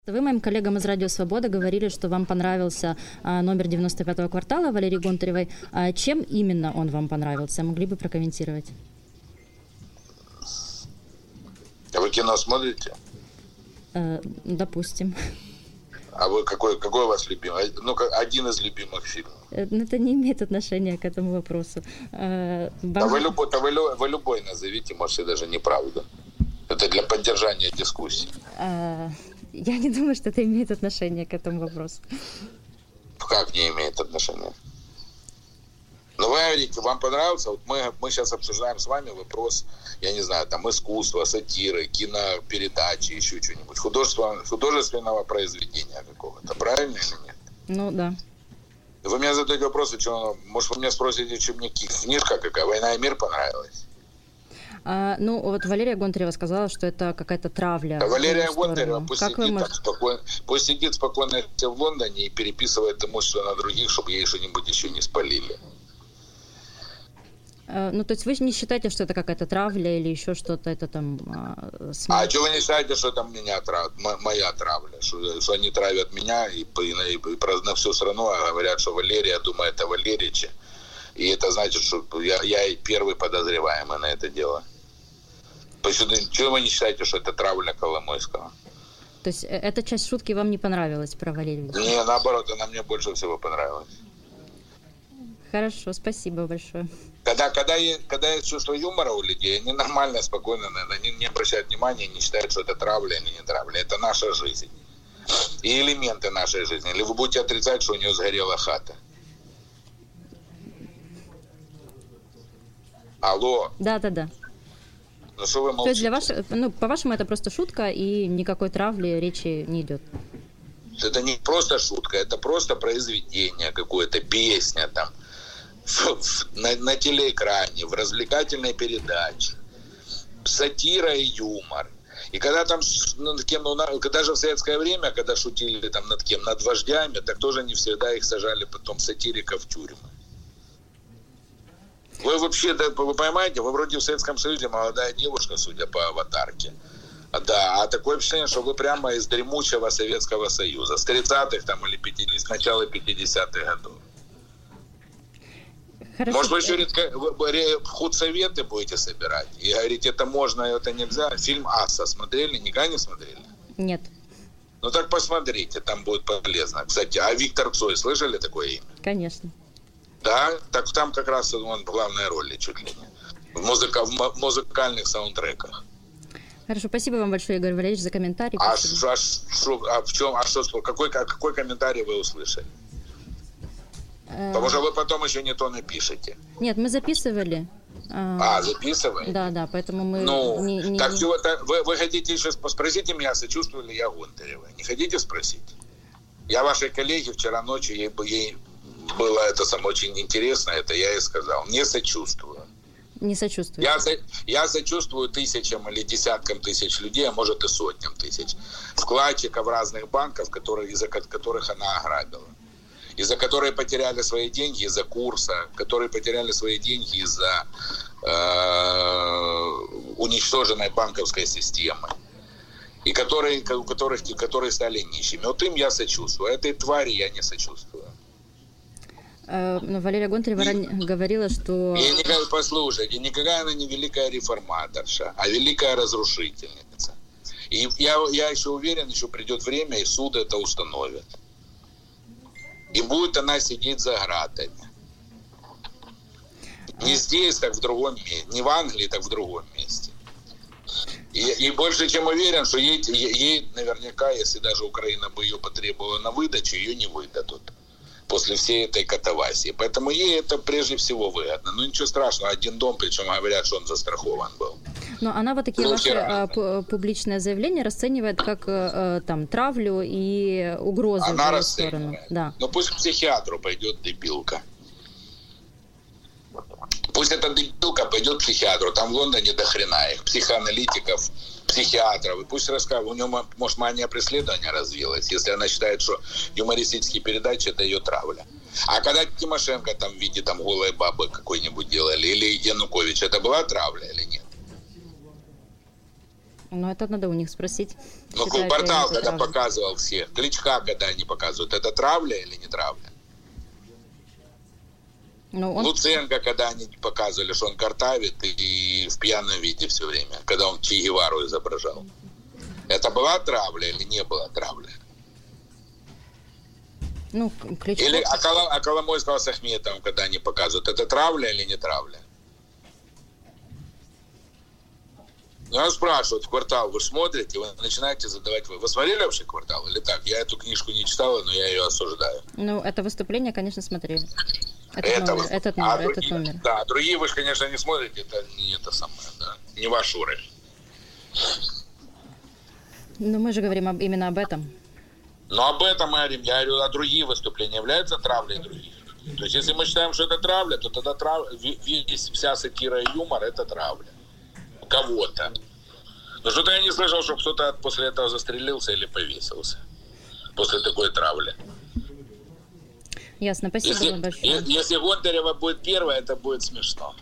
Вы моим коллегам из «Радио Свобода» говорили, что вам понравился номер 95-го квартала Валерии Гонтаревой. Чем именно он вам понравился? Могли бы прокомментировать? А вы кино смотрите? Допустим. А вы какой у вас любимый? Ну, один из любимых фильмов. Это не имеет отношения к этому вопросу. Вы любой назовите, может, и даже неправду. Это для поддержания дискуссии. Я не думаю, что это имеет отношение к этому вопросу. Как не имеет отношения? Ну, вы говорите, вам понравился? Вот мы сейчас обсуждаем с вами вопрос, я не знаю, там, искусства, сатиры, кинопередачи, еще что-нибудь, художественного произведения какого-то. Правильно или нет? Ну, да. Вы меня задаете вопрос, может, вы меня спросите, чем мне книжка какая? «Война и мир» понравилась? Ну, вот Валерия Гонтарева сказала, что это какая-то травля. Валерия Гонтарева пусть сидит спокойно в Лондоне и переписывает имущество на других, чтобы ей что-нибудь еще не спалили. Ну, то есть вы не считаете, что это какая-то травля или еще что-то, это там... А что вы не считаете, что это моя травля? Что они травят меня и на всю страну говорят, что Валерия думает о Валериче. И это значит, что я первый подозреваемый на это дело. Почему вы не считаете, что это травля Коломойского? То есть эта часть шутки вам не понравилась про Валерию? Не, наоборот, она мне больше всего понравилась. Хорошо, спасибо большое. Когда есть чувство юмора у людей, они нормально, спокойно, они не обращают внимания, не считают, что это травля или не травля. Это наша жизнь. И элементы нашей жизни. Или вы будете отрицать, что у нее сгорела хата? Алло. Да. Ну что вы молчите? То есть по-вашему, это просто шутка, и никакой травли речи не идет? Это не просто шутка, это просто произведение какое-то, песня там, на телеэкране, в развлекательной передаче, сатира и юмор. И когда там, когда же в советское время, когда шутили там над кем, над вождями, так тоже не всегда их сажали потом сатириков в тюрьмы. Вы вообще, вы понимаете, вы вроде в Советском Союзе молодая девушка, судя по аватарке. Да, а такое впечатление, что вы прямо из дремучего Советского Союза, с 30-х там или с начала 50-х годов. Хорошо. Может, вы еще худсоветы будете собирать и говорить, это можно, это нельзя. Фильм «Асса» смотрели? Никогда не смотрели? Нет. Ну так посмотрите, там будет полезно. Кстати, а Виктор Цой, слышали такое имя? Конечно. Да, так там как раз он в главной роли чуть ли не. В музыкальных саундтреках. Хорошо, спасибо вам большое, Игорь Валерьевич, за комментарий. Какой комментарий вы услышали? Потому что вы потом еще не то напишете. Нет, мы записывали. Записывали? Да, поэтому мы... Вы хотите еще спросите меня, сочувствую ли я Гонтаревой? Не хотите спросить? Я вашей коллеге вчера ночью, ей было это очень интересно, это я ей сказал. Не сочувствую. Не сочувствую. Я сочувствую тысячам или десяткам тысяч людей, а может и сотням тысяч вкладчиков разных банков, из-за которых она ограбила. Из-за которых потеряли свои деньги из-за курса, которые потеряли свои деньги из-за уничтоженной банковской системы. И которые стали нищими. Вот им я сочувствую. Этой твари я не сочувствую. Но Валерия Гонтарева говорила, что... Послушайте, никакая она не великая реформаторша, а великая разрушительница. И я еще уверен, еще придет время, и суд это установит. И будет она сидеть за гратами. Не здесь, так в другом месте. Не в Англии, так в другом месте. И больше чем уверен, что ей наверняка, если даже Украина бы ее потребовала на выдачу, ее не выдадут. После всей этой катавасии. Поэтому ей это прежде всего выгодно. Ну ничего страшного, один дом, причем говорят, что он застрахован был. Но она вот такие ваши публичные заявления расценивает как там травлю и угрозы в ее сторону. Да. Ну пусть к психиатру пойдет дебилка. Пусть эта дебилка пойдет к психиатру. Там в Лондоне до хрена их, психоаналитиков, психиатров. И пусть расскажет, у нее, может, мания преследования развилась, если она считает, что юмористические передачи это ее травля. А когда Тимошенко там в виде там голой бабы какой-нибудь делали, или Янукович, это была травля или нет? Ну, это надо у них спросить. Ну, считаете квартал, это когда травлей? показывал всех, Кличка, когда они показывают, это травля или не травля? Ну, он Луценко, когда они показывали, что он картавит и в пьяном виде все время, когда он Че Гевару изображал. Это была травля или не была травля? Ну, Кличко... Или Коломойского с Ахметовым, когда они показывают, это травля или не травля? Я спрашивают, «Квартал» вы смотрите, вы начинаете задавать... Вы смотрели вообще «Квартал» или так? Я эту книжку не читала, но я ее осуждаю. Ну, это выступление, конечно, смотрели. Этот другие, номер. Да, другие вы же, конечно, не смотрите, это не это самое, да, не ваш уровень. Но мы же говорим именно об этом. Но об этом мы говорим, я говорю, а другие выступления являются травлей других. То есть, если мы считаем, что это травля, то тогда вся сатира и юмор – это травля. Кого-то. Но что-то я не слышал, чтобы кто-то после этого застрелился или повесился. После такой травли. Ясно, спасибо вам большое. Если Гонтарева будет первая, это будет смешно.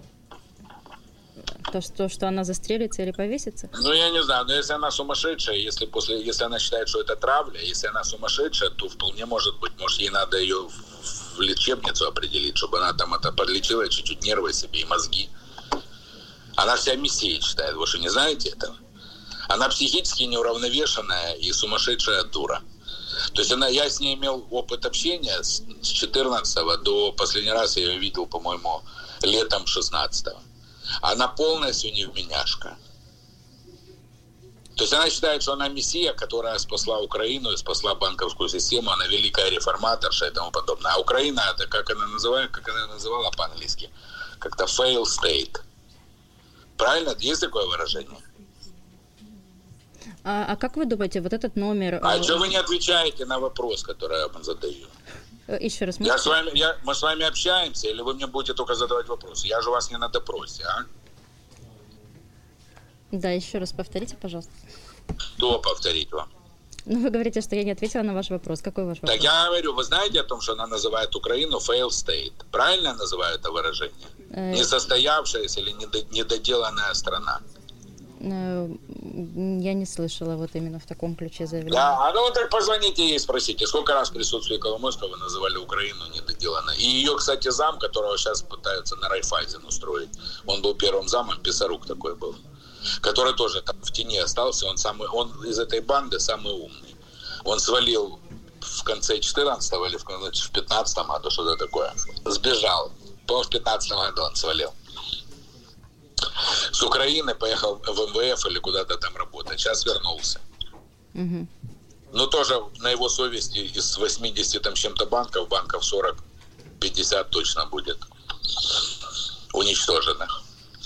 То, что она застрелится или повесится? Ну, я не знаю, но если она сумасшедшая, если она считает, что это травля, если она сумасшедшая, то вполне может быть, может, ей надо ее в лечебницу определить, чтобы она там это подлечила чуть-чуть нервы себе и мозги. Она себя мессией считает, вы что, не знаете этого? Она психически неуравновешенная и сумасшедшая дура. То есть я с ней имел опыт общения с 14-го до последний раз я ее видел, по-моему, летом 16-го. Она полностью невменяшка. То есть она считает, что она мессия, которая спасла Украину и спасла банковскую систему, она великая реформаторша и тому подобное. А Украина, это как она называла по-английски? Как-то fail state. Правильно? Есть такое выражение? А как вы думаете, вот этот номер... А что вы не отвечаете на вопрос, который я вам задаю? Еще раз. Мы с вами общаемся, или вы мне будете только задавать вопросы? Я же вас не на допросе, а? Да, еще раз повторите, пожалуйста. Что повторить вам? Ну, вы говорите, что я не ответила на ваш вопрос. Какой ваш вопрос? Так я говорю, вы знаете о том, что она называет Украину fail state? Правильно я называю это выражение? Несостоявшаяся или недоделанная страна? Я не слышала вот именно в таком ключе заявления. Да, ну так позвоните ей, спросите, сколько раз в присутствии Коломойского называли Украину недоделанной. И ее, кстати, зам, которого сейчас пытаются на Райфайзен устроить, он был первым замом, Писарук такой был, который тоже там в тени остался, он из этой банды самый умный. Он свалил в конце 14-го или в 15-м году, что-то такое. Сбежал. По-моему, в 15-м году он свалил. С Украины поехал в МВФ или куда-то там работать. Сейчас вернулся. Угу. Ну, тоже на его совести из 80 там чем-то банков 40-50 точно будет уничтоженных.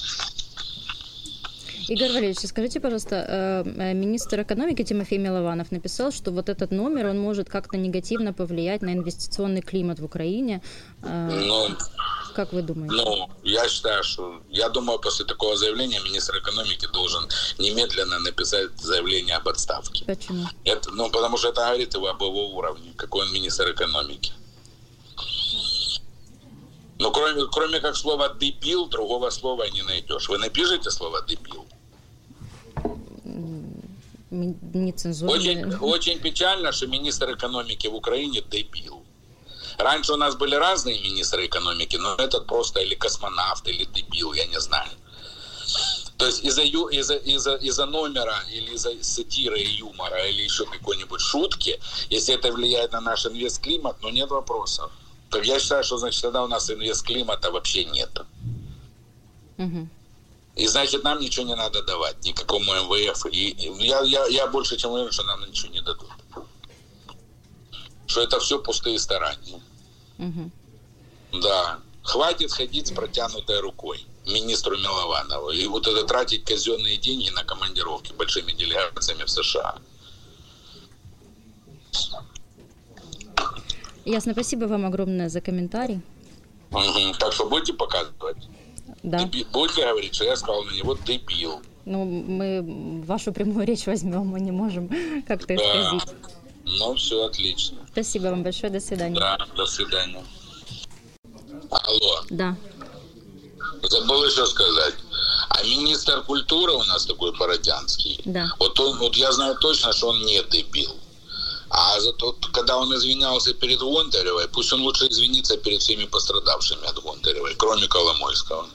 Игорь Валерьевич, скажите, пожалуйста, министр экономики Тимофей Милованов написал, что вот этот номер, он может как-то негативно повлиять на инвестиционный климат в Украине. Как вы думаете? Я думаю, после такого заявления министр экономики должен немедленно написать заявление об отставке. Почему? Потому что это говорит об его уровне, какой он министр экономики. Но кроме как слова «дебил», другого слова не найдешь. Вы напишите слово «дебил»? Нецензурно. Очень печально, что министр экономики в Украине дебил. Раньше у нас были разные министры экономики, но этот просто или космонавт, или дебил, я не знаю. То есть из-за номера, или из-за сатиры и юмора, или еще какой-нибудь шутки, если это влияет на наш инвестклимат, нет вопросов. То я считаю, что значит тогда у нас инвестклимата вообще нет. Угу. И значит нам ничего не надо давать, никакому МВФ. И я больше чем уверен, что нам ничего не дадут. Что это все пустые старания. Угу. Да. Хватит ходить с протянутой рукой министру Милованову. И вот это тратить казенные деньги на командировки большими делегациями в США. Ясно. Спасибо вам огромное за комментарий. Угу. Так что будете показывать? Да. Будете говорить, что я сказал на него дебил. Мы вашу прямую речь возьмем, мы не можем как-то исказить. Все отлично. Спасибо вам большое, до свидания. Да, до свидания. Алло. Да. Забыл еще сказать. А министр культуры у нас такой Бородянский. Да. Вот я знаю точно, что он не дебил. А зато, когда он извинялся перед Гонтаревой, пусть он лучше извинится перед всеми пострадавшими от Гонтаревой, кроме Коломойского.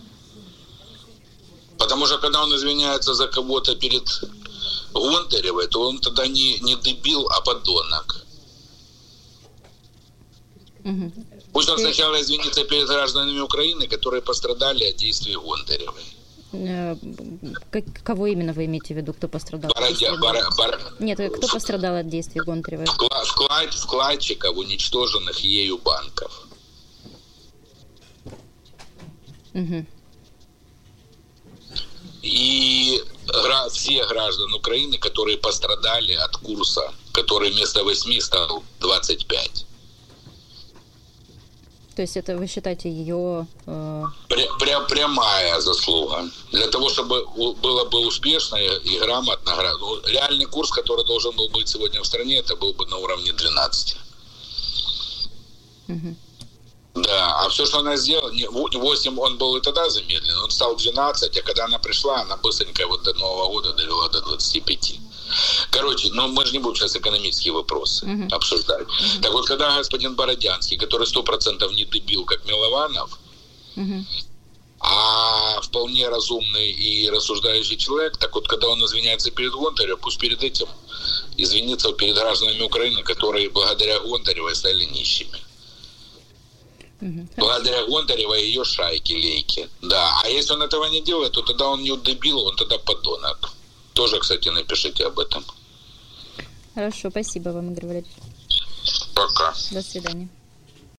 Потому что, когда он извиняется за кого-то перед Гонтаревой, то он тогда не дебил, а подонок. Угу. Пусть он сначала извинится перед гражданами Украины, которые пострадали от действий Гонтаревой. Кого именно вы имеете в виду, кто пострадал? Нет, кто пострадал от действий Гонтаревой? Вкладчиков, уничтоженных ею банков. Угу. И все граждан Украины, которые пострадали от курса, который вместо 8 стал 25. То есть это, вы считаете, ее... Прямая заслуга. Для того, чтобы было бы успешно и грамотно. Реальный курс, который должен был быть сегодня в стране, это был бы на уровне 12. Угу. Да, а все, что она сделала, 8 он был и тогда замедлен, он стал 12, а когда она пришла, она быстренько вот до Нового года довела до 25. Короче, мы же не будем сейчас экономические вопросы обсуждать. Так вот, когда господин Бородянский, который 100% не дебил, как Милованов, а вполне разумный и рассуждающий человек, так вот, когда он извиняется перед Гонтаревой, пусть перед этим извинится перед гражданами Украины, которые благодаря Гонтаревой стали нищими. Благодаря Гонтаревой и ее шайке, лейке. Да, а если он этого не делает, то тогда он не дебил, он тогда подонок. Тоже, кстати, напишите об этом. Хорошо, спасибо вам, Игорь Валерьевич. Пока. До свидания.